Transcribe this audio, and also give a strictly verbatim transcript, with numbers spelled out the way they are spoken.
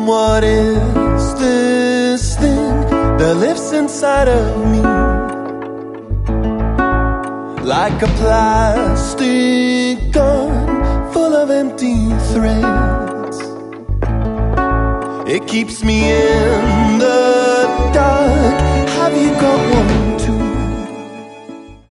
What is this thing that lives inside of me? Like a plastic gun full of empty threads, it keeps me in the dark. Have you got one